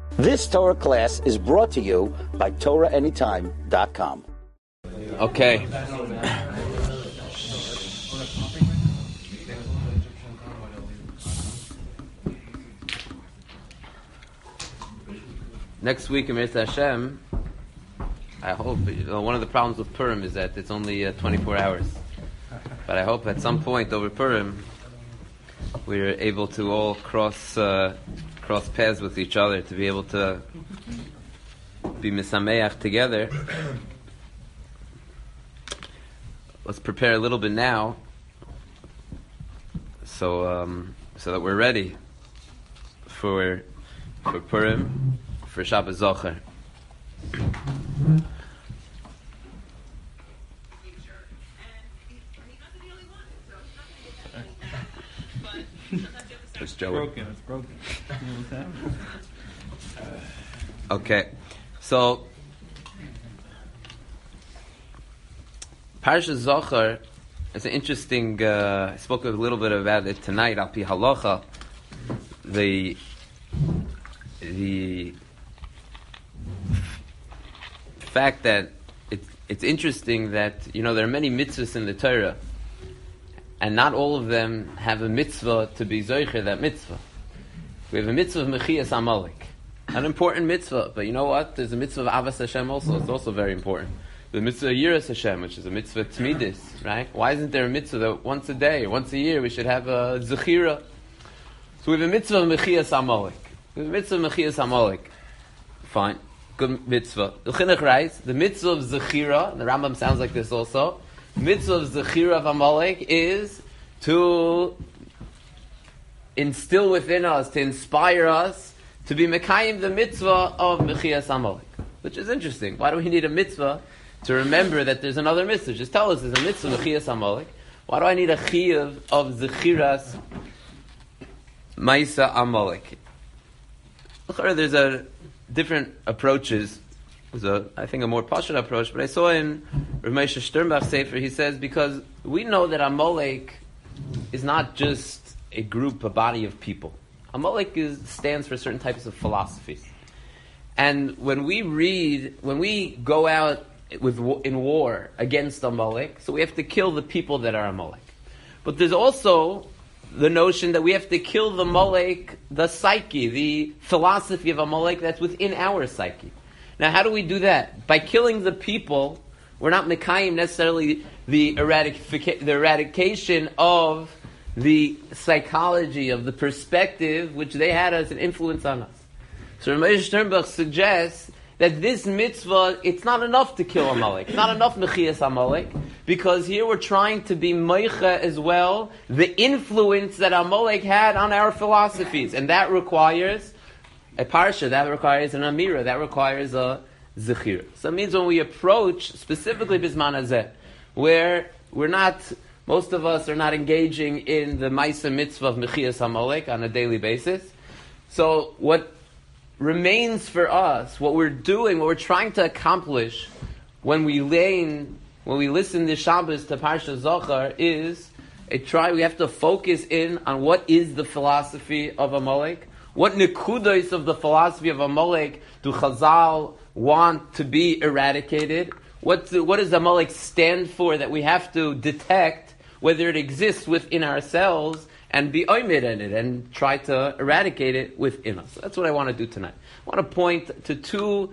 This Torah class is brought to you by TorahAnytime.com. Okay. Next week in Mirza Hashem, I hope, one of the problems with Purim is that it's only 24 hours. But I hope at some point over Purim, we're able to all cross paths with each other, to be able to be misameach together. Let's prepare a little bit now, so that we're ready for Purim, for Shabbos Zocher. It's broken. Okay, so Parashat Zocher is an interesting. I spoke a little bit about it tonight. Al pi halacha, the fact that it's interesting that there are many mitzvahs in the Torah, and not all of them have a mitzvah to be zoicher that mitzvah. We have a mitzvah of Mechias Amalek, an important mitzvah, but you know what? There's a mitzvah of Avas Hashem also. It's also very important. The mitzvah of Yiras Hashem, which is a mitzvah of Tmidis, right? Why isn't there a mitzvah that once a day, or once a year, we should have a Zechira? So we have a mitzvah of Mechias Amalek. We have a mitzvah of Mechias Amalek. Fine. Good mitzvah. The Chinuch writes, the mitzvah of Zechira, the Rambam sounds like this also, the mitzvah of Zechira of Amalek is to instill within us, to inspire us, to be mekayim the mitzvah of Mechias Amalek. Which is interesting. Why do we need a mitzvah to remember that there's another mitzvah? Just tell us there's a mitzvah of Mechias Amalek. Why do I need a chiyuv of Zechiras Maisa Amalek? There's different approaches. There's I think a more pashut approach, but I saw in Rav Moshe Sternbach's Sefer, he says, because we know that Amalek is not just a group, a body of people. Amalek stands for certain types of philosophies. And when we go out in war against Amalek, so we have to kill the people that are Amalek. But there's also the notion that we have to kill the Amalek, the psyche, the philosophy of Amalek that's within our psyche. Now, how do we do that? By killing the people, we're not mekayim necessarily the eradication of the psychology, of the perspective which they had as an influence on us. So Ramesh Sternbach suggests that this mitzvah, it's not enough to kill Amalek. It's not enough Mechias Amalek, because here we're trying to be meicha as well, the influence that Amalek had on our philosophies. And that requires a parsha, that requires an amira, that requires a zechira. So it means when we approach, specifically Bisman Hazeh, where most of us are not engaging in the Maisa mitzvah of Mechias Amalek on a daily basis. So what remains for us, what we're doing, what we're trying to accomplish when we listen to Shabbos to Parsha Zocher is we have to focus in on what is the philosophy of Amalek, what nekudos of the philosophy of Amalek do Chazal want to be eradicated, what does Amalek stand for that we have to detect whether it exists within ourselves, and be oimid in it, and try to eradicate it within us. That's what I want to do tonight. I want to point to two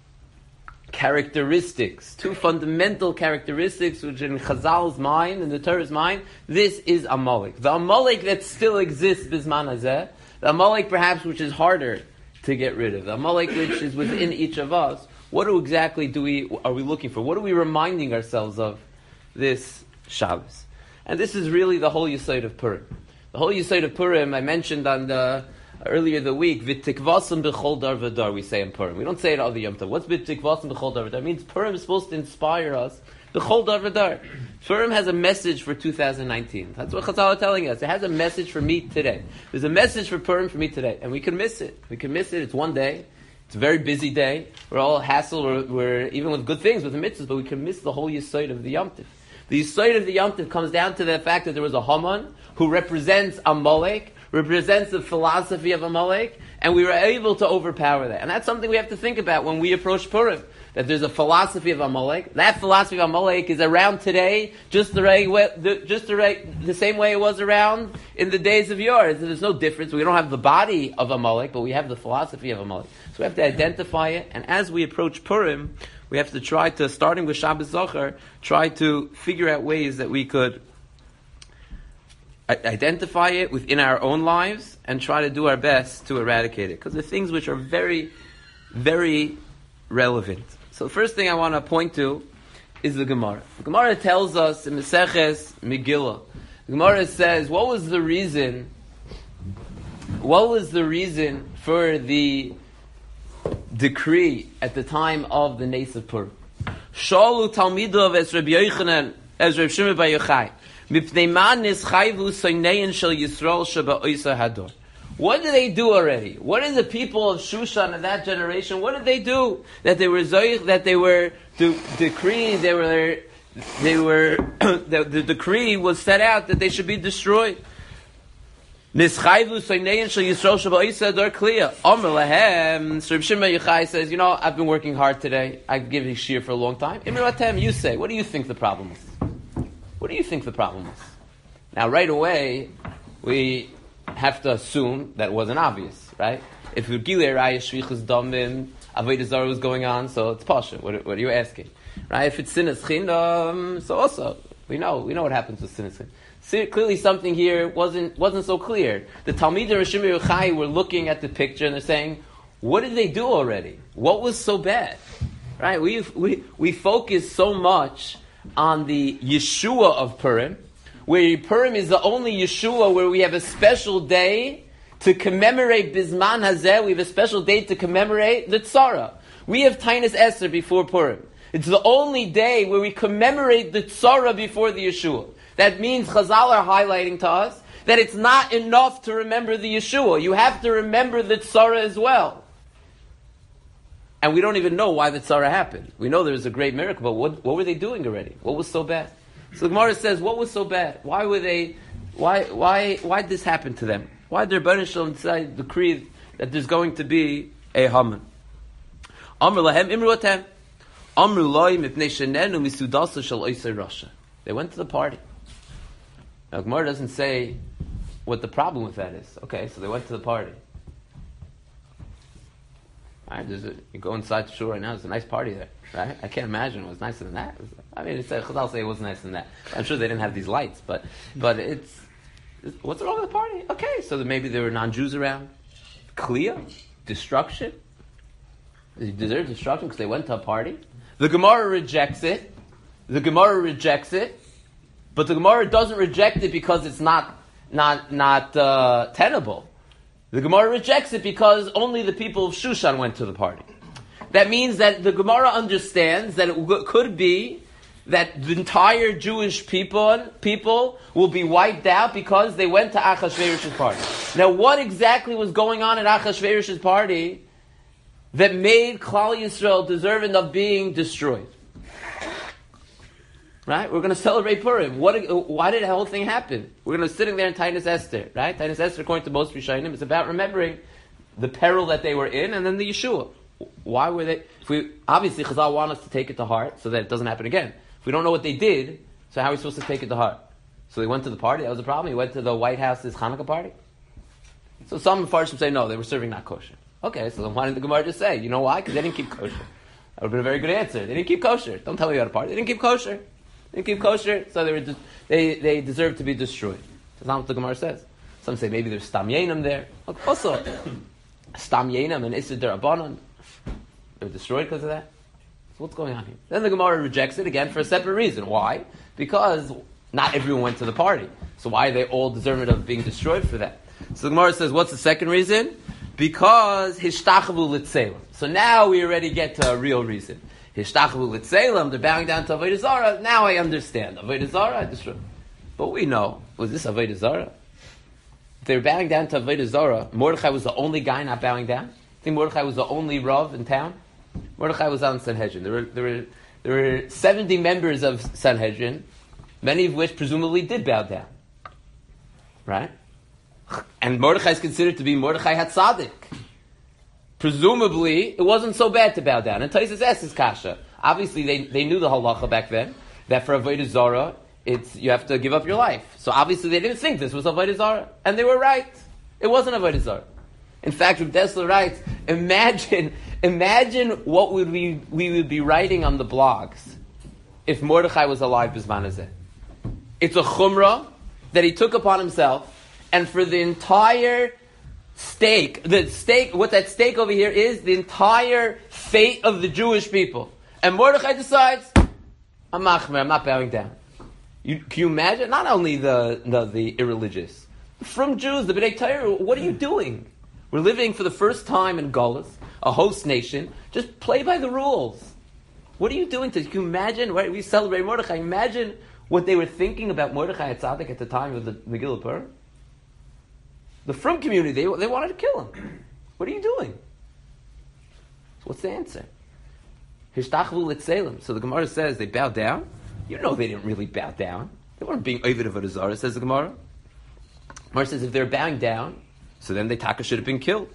fundamental characteristics, which in Chazal's mind, in the Torah's mind, this is Amalek. The Amalek that still exists Bisman Hazeh, the Amalek perhaps which is harder to get rid of, the Amalek which is within each of us. What exactly are we looking for? What are we reminding ourselves of this Shabbos? And this is really the whole Yesod of Purim. The whole Yesod of Purim, I mentioned earlier the week, V'tikvasim b'chol dar v'dar, we say in Purim. We don't say it all the Yom Tov. What's V'tikvasim b'chol dar v'dar? It means Purim is supposed to inspire us. B'chol dar v'dar. Purim has a message for 2019. That's what Chazal are telling us. It has a message for me today. There's a message for Purim for me today. And we can miss it. It's one day. It's a very busy day. We're all hassle. We're even with good things, with the mitzvahs, but we can miss the whole Yesod of the Yom Tov. The Yesod of the Yom Tov comes down to the fact that there was a Haman who represents Amalek, represents the philosophy of Amalek, and we were able to overpower that. And that's something we have to think about when we approach Purim. That there's a philosophy of Amalek. That philosophy of Amalek is around today just the same way it was around in the days of yore. There's no difference. We don't have the body of Amalek, but we have the philosophy of Amalek. So we have to identify it, and as we approach Purim, we have to try to, starting with Shabbos Zachar, try to figure out ways that we could identify it within our own lives and try to do our best to eradicate it. Because they're things which are very, very relevant. So the first thing I want to point to is the Gemara. The Gemara tells us in Maseches Megillah, the Gemara says, what was the reason for the decree at the time of the Nes of Purim? Shalu Talmidov es Rabbi Yochanan as Rabbi Shimon bar Yochai. Mipnei man nischayvu soinein shel Yisrael sheba oisa hador. What did they do already? What did the people of Shushan in that generation, what did they do? That they were zoich, that they were decreed, the decree was set out that they should be destroyed. Nischayvu soinein shel Yisrael sheba oisa hador kliya. Omer lahem, Reb Shimon bar Yochai says, I've been working hard today. I've given shir for a long time. Imir Atem, you say, what do you think the problem is? What do you think the problem is? Now, right away, we have to assume that it wasn't obvious, right? If Gilei Raya Shvichus Damim, Avodah Zarah was going on, so it's Pasha. What are you asking? Right? If it's Sinas Chin, so also, we know what happens with Sinas Chin. Clearly something here wasn't so clear. The Talmidim and Shimon bar Yochai were looking at the picture and they're saying, what did they do already? What was so bad? Right? We focus so much on the Yeshua of Purim, where Purim is the only Yeshua where we have a special day to commemorate Bizman Hazeh. We have a special day to commemorate the Tzara. We have Tainus Esther before Purim. It's the only day where we commemorate the Tzara before the Yeshua. That means Chazal are highlighting to us that it's not enough to remember the Yeshua. You have to remember the Tzara as well. And we don't even know why the Tzara happened. We know there was a great miracle, but what were they doing already? What was so bad? So the Gemara says, what was so bad? Why did this happen to them? Why did Rebbeinu Shalom decree that there's going to be a Haman? Amr lahem imru atem. Amru loy mipnei shenenu misudasa shel oisei rasha. They went to the party. Now Gemara doesn't say what the problem with that is. Okay, so they went to the party. All right, you go inside the shul right now, there's a nice party there. Right? I can't imagine it was nicer than that. Chazal say it was nicer than that. I'm sure they didn't have these lights, but it's what's wrong with the party? Okay, so maybe there were non-Jews around. Clear? Destruction? They deserve destruction because they went to a party. The Gemara rejects it. But the Gemara doesn't reject it because it's not tenable. The Gemara rejects it because only the people of Shushan went to the party. That means that the Gemara understands that it could be that the entire Jewish people will be wiped out because they went to Achashverosh's party. Now, what exactly was going on at Achashverosh's party that made Klal Yisrael deserving of being destroyed? Right? We're going to celebrate Purim. Why did the whole thing happen? We're going to sitting there in Tainus Esther, right? Tainus Esther, according to most Rishonim, is about remembering the peril that they were in and then the Yeshua. Why were they? Obviously, Chazal want us to take it to heart so that it doesn't happen again. If we don't know what they did, so how are we supposed to take it to heart? So they went to the party. That was the problem. He went to the White House's Hanukkah party. So some Farshim say no, they were serving not kosher. Okay, so then why didn't the Gemara just say? You know why? Because they didn't keep kosher. That would have been a very good answer. They didn't keep kosher. Don't tell me about a party. They didn't keep kosher. So they deserve to be destroyed. That's not what the Gemara says. Some say maybe there's Stam Yenim there. Also, Stam Yenim and Issur D'Rabbanan, they were destroyed because of that. So what's going on here? Then the Gemara rejects it again for a separate reason. Why? Because not everyone went to the party. So why are they all deserving of being destroyed for that? So the Gemara says, what's the second reason? Because Hishtachavu L'Tzelem. So now we already get to a real reason. Hishtachavu L'Tzelem, they're bowing down to Avodah Zarah. Now I understand. Avodah Zarah, I destroyed. But we know, was this Avodah Zarah? If they were bowing down to Avodah Zarah, Mordechai was the only guy not bowing down. I think Mordechai was the only Rav in town. Mordechai was on Sanhedrin. There were 70 members of Sanhedrin, many of which presumably did bow down. Right? And Mordechai is considered to be Mordechai HaTzadik. Presumably, it wasn't so bad to bow down. And Taisus asks Kasha. Obviously, they knew the halacha back then, that for Avodah Zarah, you have to give up your life. So obviously they didn't think this was Avodah Zarah. And they were right. It wasn't Avodah Zarah. In fact, Reb Dessler writes, imagine what we would be writing on the blogs if Mordechai was alive Bizman Hazeh. It's a chumrah that he took upon himself, and for the entire what that stake over here is, the entire fate of the Jewish people. And Mordechai decides, I'm machmer, I'm not bowing down. Can you imagine? Not only the irreligious, from Jews, the B'nai Torah, what are you doing? We're living for the first time in Golus, a host nation. Just play by the rules. What are you doing? Can you imagine? Right? We celebrate Mordechai. Imagine what they were thinking about Mordechai HaTzadik at the time of the Megillah Purim. The Frum community, they wanted to kill him. What are you doing? So what's the answer? Hishtachvu Litzelem. So the Gemara says they bowed down. You know they didn't really bow down. They weren't being Ovid of Zarah, says the Gemara. Gemara says if they're bowing down, so then they taka should have been killed.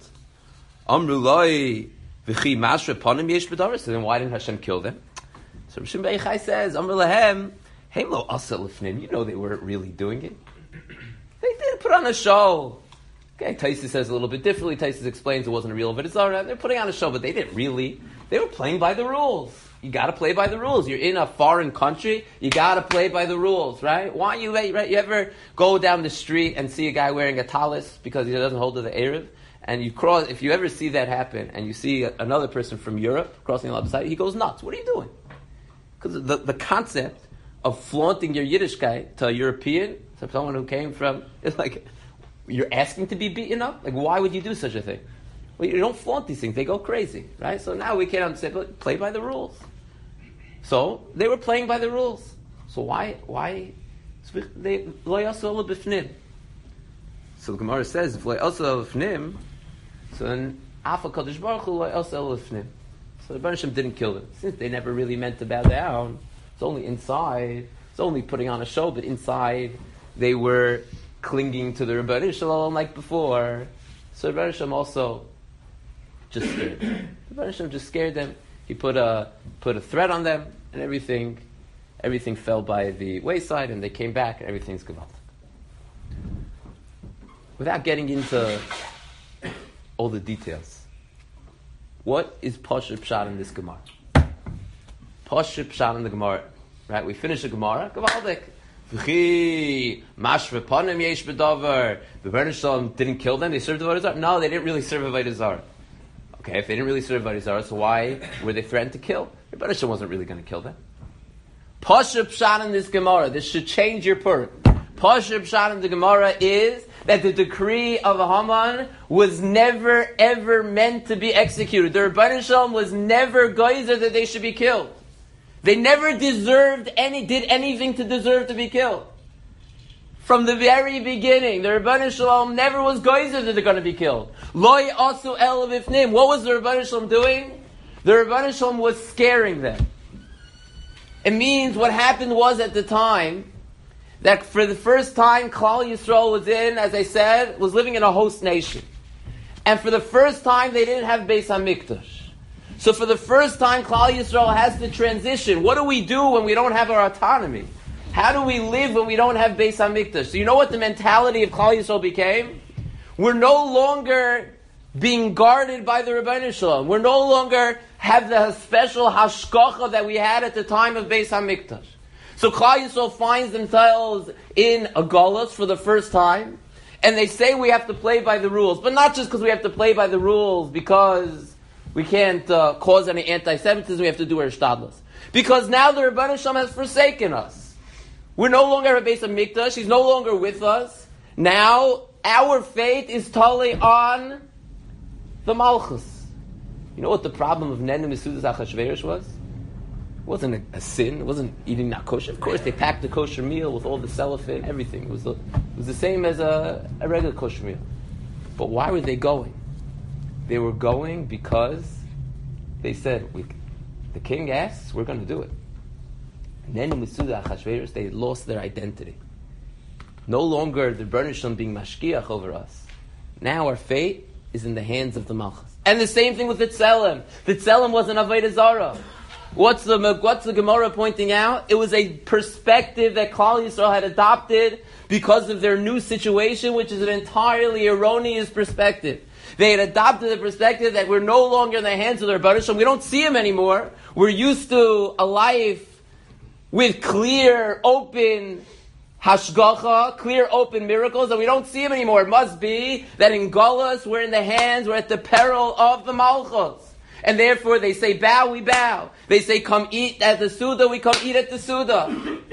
Amrulai v'chi mashra panim yesh b'dara. So then why didn't Hashem kill them? So Rishon Beichai says, Amrulahem, hey lo asa lefnim. You know they weren't really doing it. They did put on a show. Okay, Taisus says a little bit differently. Taisus explains it wasn't a real Avodah Zarah. They're putting on a show, but they didn't really. They were playing by the rules. You got to play by the rules. You're in a foreign country. You got to play by the rules, right? Why you ever go down the street and see a guy wearing a talis because he doesn't hold to the Erev, and you cross? If you ever see that happen, and you see another person from Europe crossing the other side, he goes nuts. What are you doing? Because the concept of flaunting your Yiddishkeit to a European, to someone who came from, it's like you're asking to be beaten up. Like, why would you do such a thing? Well, you don't flaunt these things; they go crazy, right? So now we can't understand. But play by the rules. So they were playing by the rules. So why they lo yasu b'fnim? So the Gemara says if lo yasu b'fnim, so then Afa Kadosh Baruch Hu lo yasu b'fnim. So the Baruch Hashem didn't kill them since they never really meant to bow down. It's only inside. It's only putting on a show, but inside they were clinging to the Rebbeinu Shalom like before. So the Baruch Hashem also just scared them. The Baruch Hashem just scared them. He put a threat on them, and everything fell by the wayside, and they came back, and everything's gewaltig. Without getting into all the details, what is Pashup Pshat in this Gemara? Pashup Pshat in the Gemara, right? We finish the Gemara, gewaltig. V'chi mashve panim yesh b'davar. The Rebbeinu Shalom didn't kill them. They served Avodah Zarah. No, they didn't really serve Avodah Zarah. Okay, if they didn't really serve Avodah Zarah, so why were they threatened to kill? Rebbeinu Shalom wasn't really going to kill them. Pashup Pshat in this Gemara, this should change your Purim. Pashup Pshat in the Gemara is that the decree of Haman was never ever meant to be executed. The Rebbeinu Shalom was never geyser that they should be killed. They never did anything to deserve to be killed. From the very beginning, the Rebbeinu Shalom never was geyser that they're going to be killed. Loi asu el v'fnim. What was the Rebbeinu Shalom doing? The Rebbeinu Shalom was scaring them. It means what happened was at the time that for the first time Klal Yisrael was as I said, was living in a host nation. And for the first time they didn't have Beis HaMikdash. So for the first time Klal Yisrael has to transition. What do we do when we don't have our autonomy? How do we live when we don't have Beis HaMikdash? So you know what the mentality of Klal Yisrael became? We're no longer being guarded by the Rebbeinu Shalom. We're no longer have the special hashkacha that we had at the time of Beis HaMikdash. So Klal Yisrael finds themselves in a galus for the first time, and they say we have to play by the rules. But not just because we have to play by the rules, because we can't cause any anti-Semitism, we have to do our shtadlus. Because now the Rebbeinu Shalom has forsaken us. We're no longer at Beis HaMikdash, He's no longer with us. Now, our fate is totally on the Malchus. You know what the problem of Nen and Mesudas Achashverosh was? It wasn't a sin. It wasn't eating not kosher. Of course, they packed the kosher meal with all the cellophane, everything. It was the same as a regular kosher meal. But why were they going? They were going because they said, the king asks, we're going to do it. And then in Mesudas Achashverosh, they lost their identity. no longer the Rebbeinu Shalom being mashkiach over us. Now our fate is in the hands of the Malchus. And the same thing with the Tzelem. The Tzelem was an Avodah Zarah. What's the Gemara pointing out? It was a perspective that Klal Yisrael had adopted because of their new situation, which is an entirely erroneous perspective. They had adopted the perspective that we're no longer in the hands of the Rebbeinu Shalom. We don't see him anymore. We're used to a life with clear, open hashgacha, clear, open miracles, and we don't see him anymore. It must be that in Golus, we're in the hands, we're at the peril of the Malchus. And therefore they say bow, we bow. They say come eat at the Suda, we come eat at the Suda.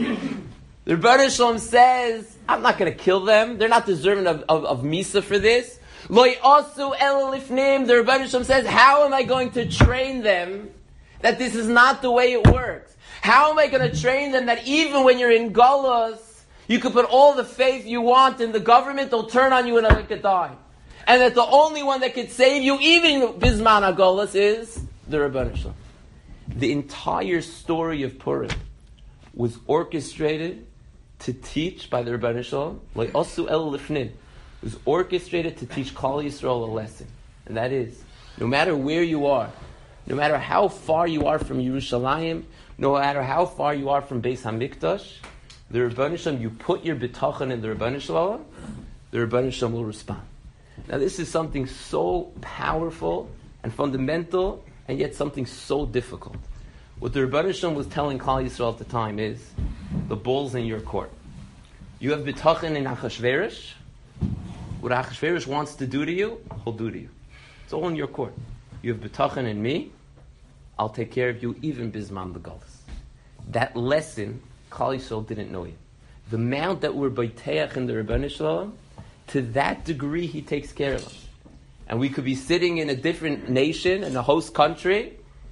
The Rebbeinu Shalom says, I'm not going to kill them. They're not deserving of Misa for this. Lo yasu el lifnim. The Rebbeinu Shalom says, how am I going to train them that this is not the way it works? How am I going to train them that even when you're in Golus, you can put all the faith you want in the government, they'll turn on you in a lick of dime. And that the only one that could save you, even Bisman HaGolus, is the Rebbeinu Shalom. The entire story of Purim was orchestrated to teach by the Rebbeinu Shalom, like Osu El Lifnin, was orchestrated to teach Klal Yisrael a lesson. And that is, no matter where you are, no matter how far you are from Yerushalayim, no matter how far you are from Beis HaMikdash, the Rebbeinu Shalom, you put your bitachon in the Rebbeinu Shalom, the Rebbeinu Shalom will respond. Now this is something so powerful and fundamental, and yet something so difficult. What the Rebbeinu Shalom was telling Klal Yisrael at the time is, the ball's in your court. You have bitachon in Achashverosh. What Achashverosh wants to do to you, he'll do to you. It's all in your court. You have bitachon in me, I'll take care of you, even Bisman the Golus. That lesson, Klal Yisrael didn't know yet. The amount that we're bayteach in the Rebbeinu Shalom, to that degree, he takes care of us. And we could be sitting in a different nation, in a host country,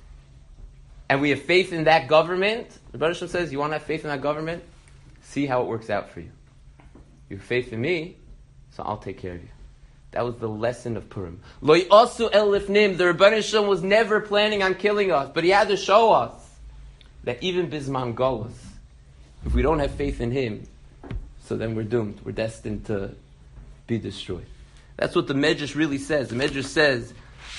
and we have faith in that government. The Rebbeinu Shalom says, you want to have faith in that government? See how it works out for you. You have faith in me, so I'll take care of you. That was the lesson of Purim. Lo yasu el lifnim. The Rebbeinu Shalom was never planning on killing us, but he had to show us that even Bisman Golus, if we don't have faith in him, so then we're doomed. We're destined to be destroyed. That's what the Medrash really says. The Medrash says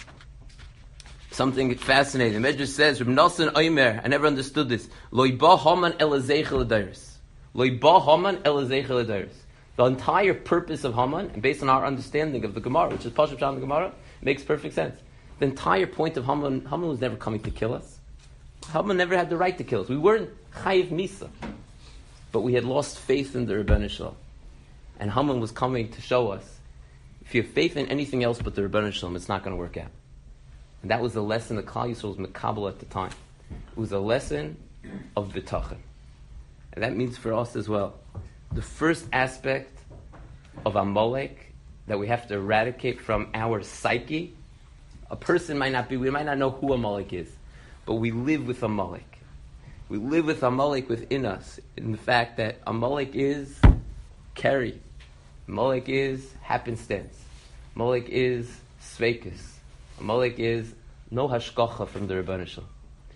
something fascinating. The Medrash says, Reb Nosson Omer, I never understood this. Lo iba haman el azeichel adayris. Lo iba haman el azeichel adayris. The entire purpose of Haman, and based on our understanding of the Gemara, which is Pashup Sham the Gemara, makes perfect sense. The entire point of Haman was never coming to kill us. Haman never had the right to kill us. We weren't Chayiv Misa. But we had lost faith in the Rebbeinu Shalom. And Haman was coming to show us, if you have faith in anything else but the Rebbeinu Shalom, it's not going to work out. And that was the lesson that Klal Yisrael was Mekabel at the time. It was a lesson of Bitachon. And that means for us as well. The first aspect of Amalek that we have to eradicate from our psyche, a person we might not know who Amalek is, but we live with Amalek. We live with Amalek within us, in the fact that Amalek is Keri. Amalek is happenstance. Amalek is sveikus. Amalek is no hashgacha from the Rebbeinu Shalom.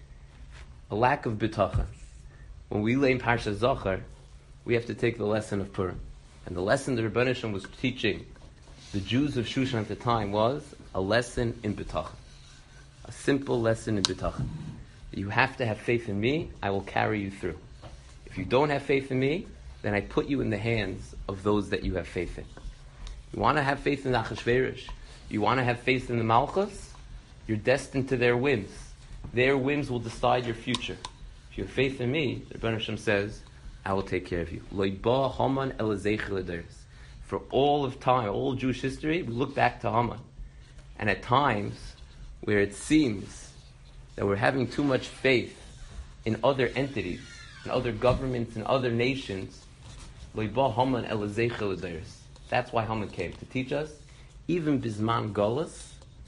A lack of bitachon. When we lay in Parsha Zachar, we have to take the lesson of Purim. And the lesson the Rebbeinu Shalom was teaching the Jews of Shushan at the time was a lesson in bitachon. A simple lesson in bitachon. You have to have faith in me, I will carry you through. If you don't have faith in me, then I put you in the hands of those that you have faith in. You want to have faith in the Achashverosh, you want to have faith in the Malchus, you're destined to their whims. Their whims will decide your future. If you have faith in me, the Rebbeinu Shalom says, I will take care of you. Lo iba Haman el azeichel adayris. For all of time, all Jewish history, we look back to Haman. And at times, where it seems that we're having too much faith in other entities, in other governments, in other nations, lo iba Haman el azeichel adayris. That's why Haman came, to teach us, even Bisman Golus,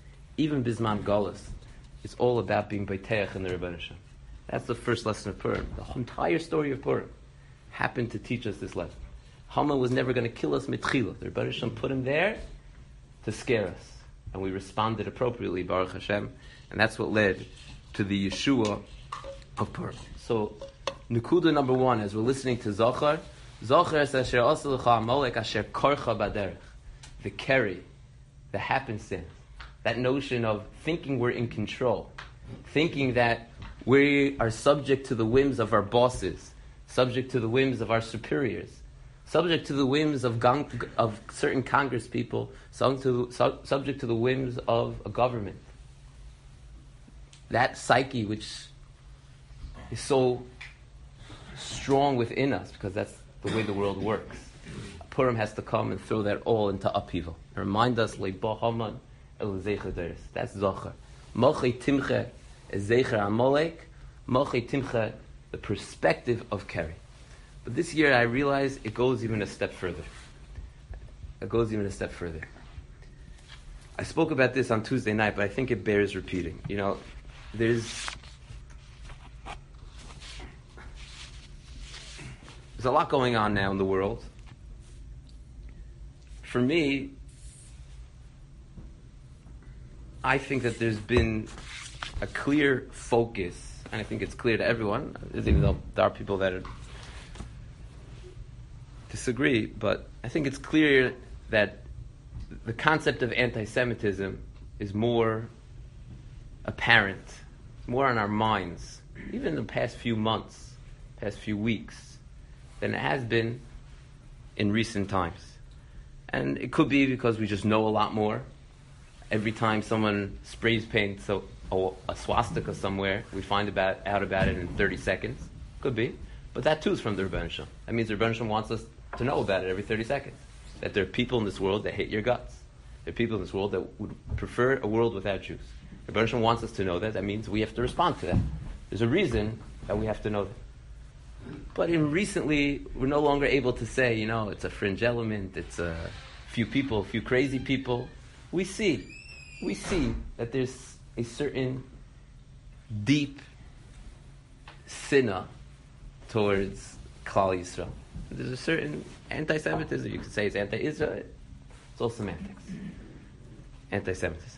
it's all about being Beiteach in the Rebbeinu Shalom. That's the first lesson of Purim. The entire story of Purim happened to teach us this lesson. Haman was never going to kill us mitchila. The Rebbeinu Shalom put him there to scare us. And we responded appropriately, Baruch Hashem. And that's what led to the Yeshua of Purim. So, Nukuda number one, as we're listening to Zachar, Zocher es asher osa lecha Amalek asher korcha baderech. The carry, the happenstance, that notion of thinking we're in control, thinking that we are subject to the whims of our bosses, subject to the whims of our superiors, subject to the whims of certain Congress people, subject to the whims of a government. That psyche which is so strong within us, because that's the way the world works. Purim has to come and throw that all into upheaval. And remind us, Leiba Haman el Zeicher Deres. That's Zocher. Mochei Timche is Zeicher Amalek. Mochei Timche, the perspective of Keri. But this year I realize it goes even a step further. It goes even a step further. I spoke about this on Tuesday night, but I think it bears repeating. You know, there's a lot going on now in the world. For me, I think that there's been a clear focus, and I think it's clear to everyone, even though there are people that disagree, but I think it's clear that the concept of anti-Semitism is more apparent, more on our minds, even in the past few months, past few weeks, than it has been in recent times. And it could be because we just know a lot more. Every time someone sprays paint a swastika somewhere, we find out about it in 30 seconds. Could be. But that too is from the Rebbeinu Shalom. That means the Rebbeinu Shalom wants us to know about it every 30 seconds. That there are people in this world that hate your guts. There are people in this world that would prefer a world without Jews. The Rebbeinu Shalom wants us to know that. That means we have to respond to that. There's a reason that we have to know that. But recently, we're no longer able to say, it's a fringe element, it's a few people, a few crazy people. We see that there's a certain deep sinna towards Klal Yisrael. There's a certain anti-Semitism. You could say it's anti-Israel. It's all semantics. Anti-Semitism.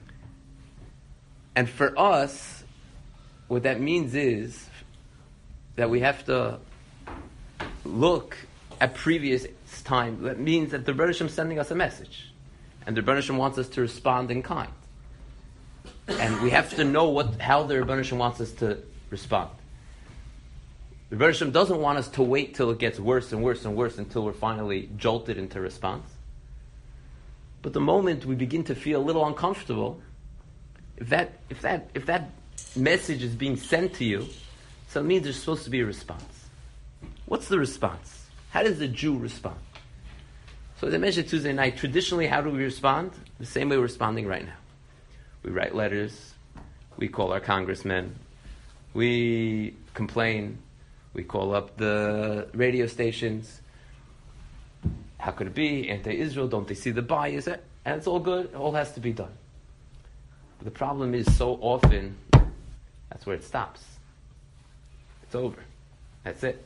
And for us, what that means is that we have to look at previous time. That means that the Rebbeinu Shalom is sending us a message. And the Rebbeinu Shalom wants us to respond in kind. And we have to know how the Rebbeinu Shalom wants us to respond. The Rebbeinu Shalom doesn't want us to wait till it gets worse and worse and worse until we're finally jolted into response. But the moment we begin to feel a little uncomfortable, if that message is being sent to you, so it means there's supposed to be a response. What's the response? How does the Jew respond? So as I mentioned Tuesday night, traditionally how do we respond? The same way we're responding right now. We write letters, we call our congressmen, we complain, we call up the radio stations. How could it be? Anti-Israel, don't they see the bias? And it's all good, it all has to be done. But the problem is so often, that's where it stops. It's over. That's it.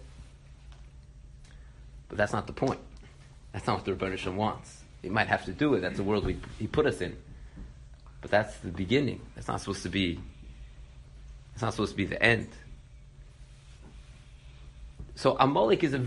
But that's not the point. That's not what the Rebbeinu Shalom wants. He might have to do it. That's the world he put us in. But that's the beginning. That's not supposed to be the end. So Amalek is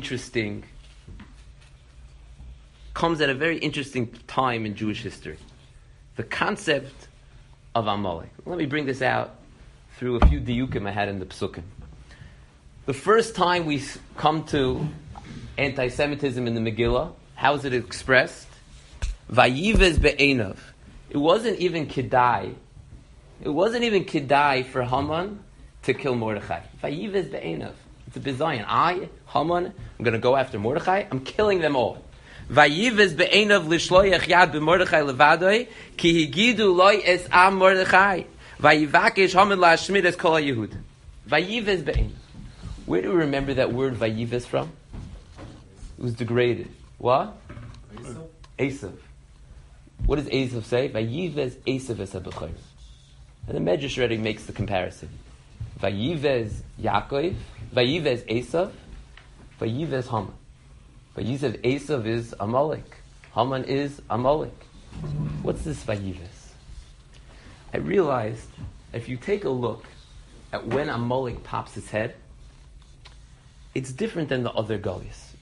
comes at a very interesting time in Jewish history. The concept of Amalek. Let me bring this out through a few diukim I had in the Psukim. The first time we come to anti-Semitism in the Megillah, how is it expressed? Vayivez be'enav. It wasn't even Kedai. It wasn't even Kedai for Haman to kill Mordechai. Vayivez be'enav. It's a bizayon. Haman, I'm going to go after Mordechai. I'm killing them all. Vayivez be'enav lishloyach yad b'Mordechai levadoi ki higidu loy es am Mordechai. Vayivakesh Haman la'ashmid es kol ha'Yehud. Vayivez be'enav. Where do we remember that word Vayivez from? It was degraded. What? Esav. What does Esav say? Vayivez Esav es ha'bechor. And the Medrash already makes the comparison. Vayivez Yaakov, Vayivez Esav, Vayivez Haman. Vayivez Esav is Amalek. Haman is Amalek. What's this Vayivez? I realized if you take a look at when Amalek pops his head, it's different than the other Goliaths.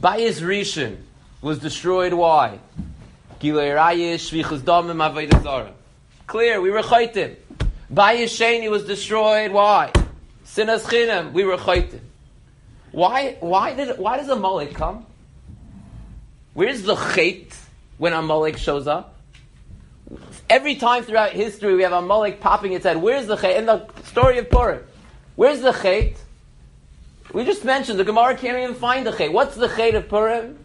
Bayis Rishon was destroyed. Why? Gilei Rayis, Shvichus Damim, Avodah Zarah. Clear, we were chaytim. Bayis Sheni was destroyed. Why? Sinas Chinam, we were chaytim. Why does Amalek come? Where's the chait when Amalek shows up? Every time throughout history we have Amalek popping its head. Where's the chait? In the story of Purim, where's the chait? We just mentioned the Gemara can't even find the chait. What's the chait of Purim?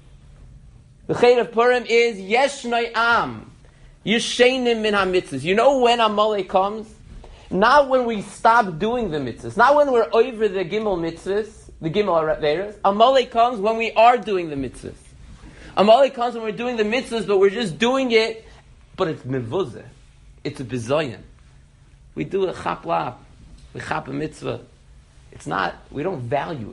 The chait of Purim is Yeshnoi Am Yishenim Min HaMitzvahs. You know when Amalek comes? Not when we stop doing the mitzvahs. Not when we're over the Gimel mitzvahs, the Gimel Averos. Amalek comes when we are doing the mitzvahs. Amalek comes when we're doing the mitzvahs, but we're just doing it, but it's mevuzeh. It's a bizayon. We do a chap lap. We chap a mitzvah. It's not, we don't value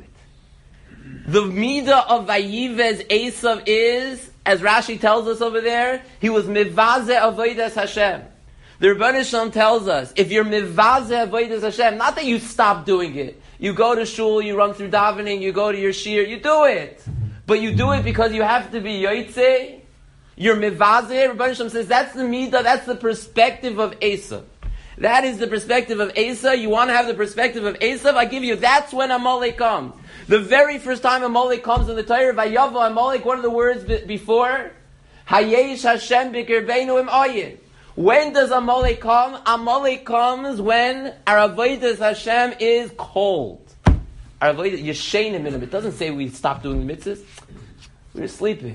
it. The midah of Vayivez Esav is, as Rashi tells us over there, he was mivazeh avodas Hashem. The Rebbeinu Shalom tells us, if you're mivazeh avodas Hashem, not that you stop doing it. You go to shul, you run through davening, you go to your shir, you do it. But you do it because you have to be yotzei. You're mivazeh. Rebbeinu Shalom says, that's the midah, that's the perspective of Esav. That is the perspective of Esav. You want to have the perspective of Esav? I give you, that's when Amalek comes. The very first time Amalek comes in the Torah, Vayavo Amalek, what are the words before? Hayesh Hashem b'kirbeinu im oyin. When does Amalek come? Amalek comes when our avodas Hashem is cold. Our avodas yeshenim in him. It doesn't say we stop doing the mitzvahs. We're sleeping.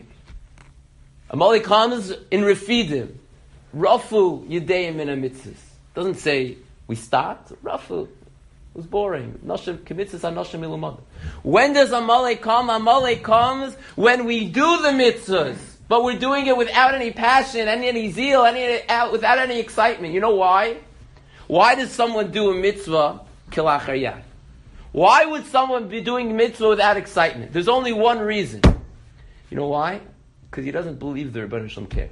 Amalek comes in refidim. Rafu yedeim min ha-mitzvahs. Doesn't say we stopped. Rafu. It was boring. Noshim kemitzvahs anoshim ilumad. When does Amalek come? Amalek comes when we do the mitzvahs, but we're doing it without any passion, any zeal, without any excitement. You know why? Why does someone do a mitzvah kilachar yad? Why would someone be doing mitzvah without excitement? There's only one reason. You know why? Because he doesn't believe the Rebbeinu Shalom cares.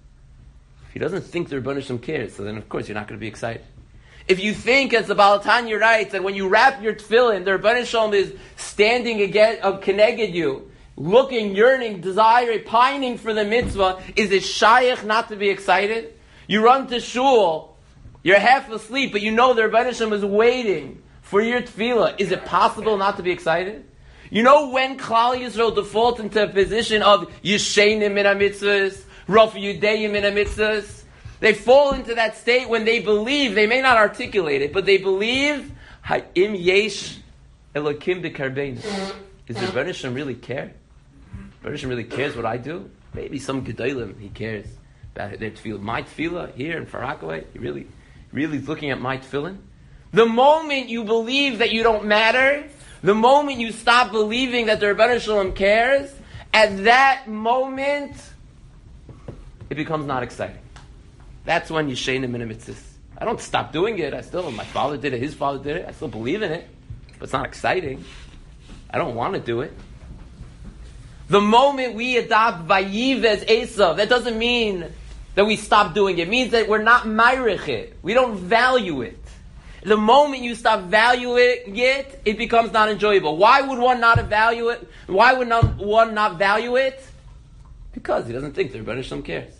If he doesn't think the Rebbeinu Shalom cares, so then of course you're not going to be excited. If you think, as the Baal Tanya writes, that when you wrap your tefillin, the Rebbeinu Shalom is standing again, keneged you, looking, yearning, desiring, pining for the mitzvah, is it shayach not to be excited? You run to shul, you're half asleep, but you know the Rebbeinu Shalom is waiting for your tefillah. Is it possible not to be excited? You know when Klal Yisrael default into a position of Yishenim min ha-mitzvahs, Rafu Yudeyim min ha-mitzvahs? They fall into that state when they believe, they may not articulate it, but they believe, Ha'im yesh Elokim b'karbeinu. Does the Rebbeinu Shalom really care? The Rebbeinu Shalom really cares what I do? Maybe some Gedolim, he cares about their tefillah. My tefillah here in Far Rockaway, he really is looking at my tefillin? The moment you believe that you don't matter, the moment you stop believing that the Rebbeinu Shalom cares, at that moment, it becomes not exciting. That's when Yishenim min ha-mitzvahs. I don't stop doing it. My father did it, his father did it. I still believe in it. But it's not exciting. I don't want to do it. The moment we adopt Vayivez Esav, that doesn't mean that we stop doing it. It means that we're not mayrich it. We don't value it. The moment you stop valuing it, it becomes not enjoyable. Why would one not value it? Why would one not value it? Because he doesn't think the Rebbeinu Shalom cares.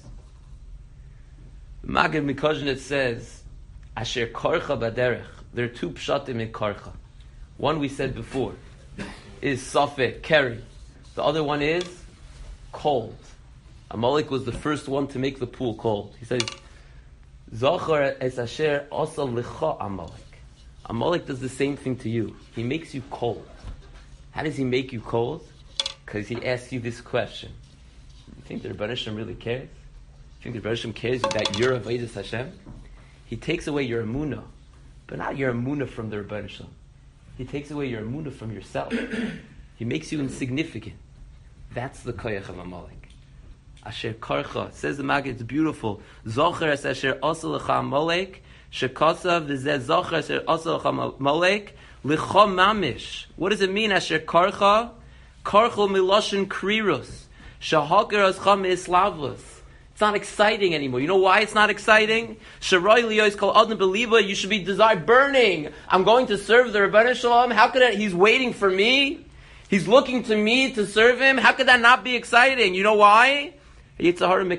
Magid Mikojnet says, Asher korcha baderech. There are two pshatim in korcha. One we said before is safek, keri. The other one is cold. Amalek was the first one to make the pool cold. He says, Zachar es asher asa lecha Amalek. Amalek does the same thing to you. He makes you cold. How does he make you cold? Because he asks you this question. You think the Rebbeinu Shalom really cares? You think the Rebbeinu Shalom cares that you're avodas Hashem? He takes away your emunah, but not your emunah from the Rebbeinu Shalom. He takes away your emunah from yourself. He makes you insignificant. That's the koyach of Amalek. Asher karcha, says the Maggid, it's beautiful. Zocher es asher asa lecha Amalek, shekasav v'zeh zocher asher asa lecha Amalek, lecha mamish. What does it mean, asher karcha? Karcha miloshin krirus. Shahakar ascha me'islavus. It's not exciting anymore. You know why it's not exciting? Sharoy liyois kol adon believa. You should be burning. I'm going to serve the Rebbeinu Shalom. How could he's waiting for me? He's looking to me to serve him. How could that not be exciting? You know why? He says, you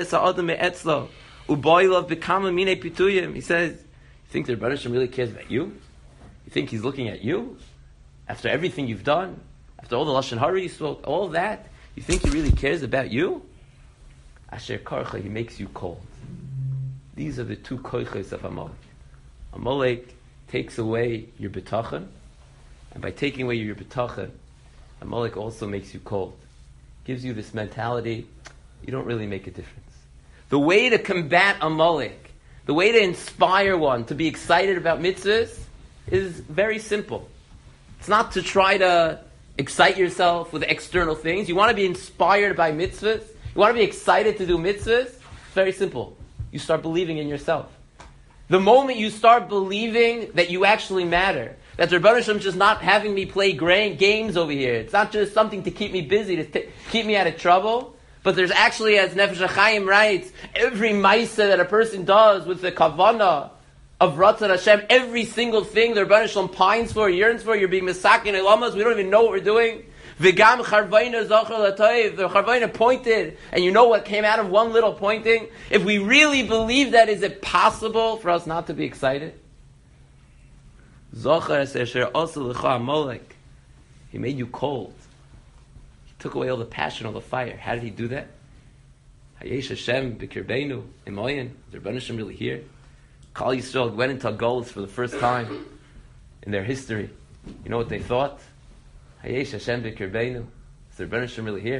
think the Rebbe Hashem really cares about you? You think he's looking at you? After everything you've done? After all the Lashon Hara you spoke? All of that? You think he really cares about you? Asher Karcha, he makes you cold. These are the two koiches of Amalek. Amalek takes away your betachan, and by taking away your betachan, Amalek also makes you cold. Gives you this mentality, you don't really make a difference. The way to combat Amalek, the way to inspire one to be excited about mitzvahs is very simple. It's not to try to excite yourself with external things. You want to be inspired by mitzvahs? You want to be excited to do mitzvahs? It's very simple. You start believing in yourself. The moment you start believing that you actually matter, that the Rebbe Hashem is just not having me play games over here. It's not just something to keep me busy, to keep me out of trouble. But there's actually, as Nefesh HaChaim writes, every maisa that a person does with the kavanah of Ratzon Hashem, every single thing the Rebbe Hashem pines for, yearns for, you're being misakin elamas, we don't even know what we're doing. V'gam charvayna zachar l'toiv, the charvayna pointed, and you know what came out of one little pointing? If we really believe that, is it possible for us not to be excited? Zachar asher asa l'cha Amalek, he made you cold. He took away all the passion, all the fire. How did he do that? Hayesh Hashem b'kirbeinu imoyin. Is the Rebbe Hashem really here? Kal Yisrael went into Golus for the first time in their history. You know what they thought? Hayesh Hashem b'kirbeinu. Is the Rebbe Hashem really here?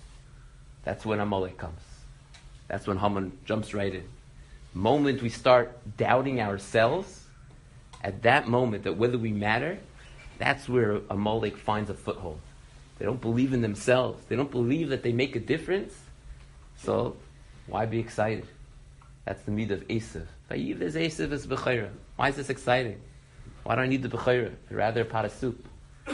That's when Amalek comes. That's when Haman jumps right in. The moment we start doubting ourselves, at that moment, that whether we matter, that's where Amalek finds a foothold. They don't believe in themselves. They don't believe that they make a difference. So, why be excited? That's the midah of Esav. Vayives Esav is b'chayra. Why is this exciting? Why do I need the b'chayra? I'd rather a pot of soup.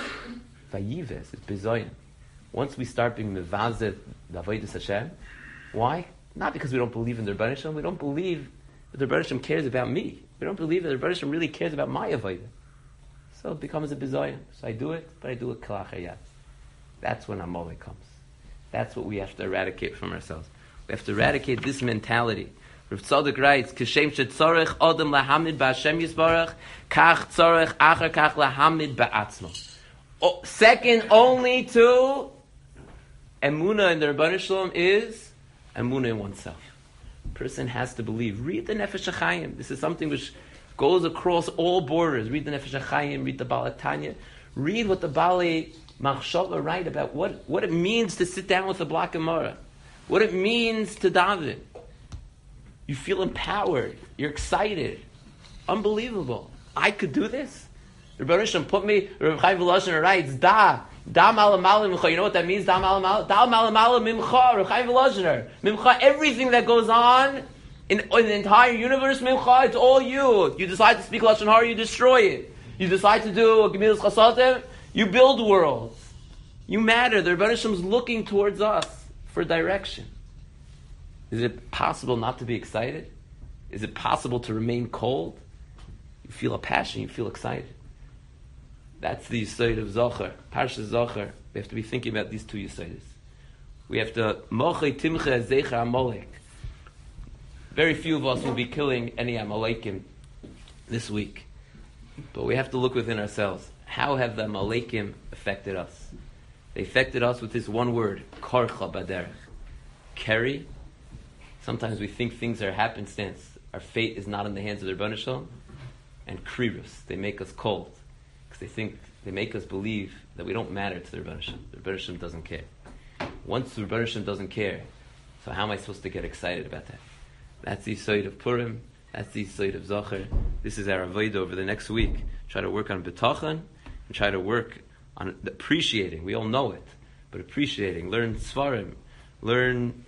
Vayives is bizoyin. Once we start being mevazet the avodas Hashem, why? Not because we don't believe in the Rebbe Hashem. We don't believe that the Rebbe Hashem cares about me. We don't believe that the Rebbe Hashem really cares about my avodah. So it becomes a bizoyin. So I do it, but I do it kalachayat. That's when Amalek comes. That's what we have to eradicate from ourselves. We have to eradicate this mentality. Rav Tzadok writes, "Kishem shetzorech adam lahamid ba'Hashem yisbarach, kach tzorech achar kach lahamid ba'atzmo." Second only to emunah in the Rebbeinu Shalom is emunah in oneself. A person has to believe. Read the Nefesh HaChaim. This is something which goes across all borders. Read the Nefesh HaChaim. Read the Baal HaTanya. Read what the Baalei Machshava write about what it means to sit down with a block Gemara, what it means to daven. You feel empowered. You're excited. Unbelievable. I could do this. The Rebbe Hashem put me. Rav Chaim Volozhiner writes, Da malamala mimcha. You know what that means? Da malamala mimcha. Rav Chaim Volozhiner. Mimcha. Everything that goes on in the entire universe, mimcha. It's all you. You decide to speak Lashon Hara, you destroy it. You decide to do a Gemilas Chasadim, you build worlds. You matter. The Rebbe Hashem is looking towards us for direction. Is it possible not to be excited? Is it possible to remain cold? You feel a passion. You feel excited. That's the Yisod of Zohar. Parshas Zohar. We have to be thinking about these two Yisodas. We have to Mochei Timcha Zecher Amalek. Very few of us will be killing any Amalekim this week. But we have to look within ourselves. How have the Amalekim affected us? They affected us with this one word, Karcha Baderech. Carry. Sometimes we think things are happenstance. Our fate is not in the hands of the Rebbeinu Shalom. And Krirus. They make us cold. Because they make us believe that we don't matter to the Rebbeinu Shalom. The Rebbeinu Shalom doesn't care. Once the Rebbeinu Shalom doesn't care, so how am I supposed to get excited about that? That's the Yisod of Purim. That's the Yisod of Zohar. This is our avodah over the next week. Try to work on betachan and try to work on appreciating. We all know it, but appreciating. Learn Svarim. Learn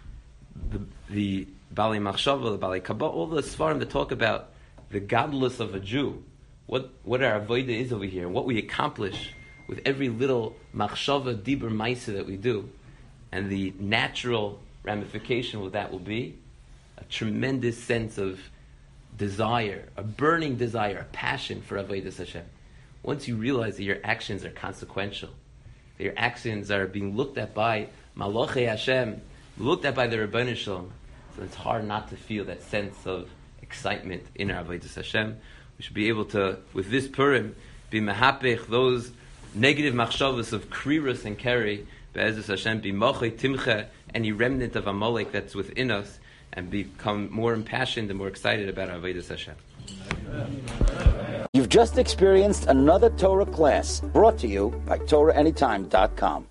the Baalei Machshava, the Baalei Kabbalah, all the Svarim that talk about the godless of a Jew. What our avodah is over here, and what we accomplish with every little Machshava, Dibur, Maisa that we do. And the natural ramification of that will be a tremendous sense of desire, a burning desire, a passion for Avodas Hashem. Once you realize that your actions are consequential, Your actions are being looked at by Malachei Hashem, looked at by the Rebbeinu Shalom. So it's hard not to feel that sense of excitement in our Avodas Hashem. We should be able to, with this Purim, be mehapich those negative machshavos of Krirus and Keri, Be'ezus Hashem, be mochei timche, any remnant of Amalek that's within us, and become more impassioned and more excited about our Avodas Hashem. You've just experienced another Torah class brought to you by TorahAnytime.com.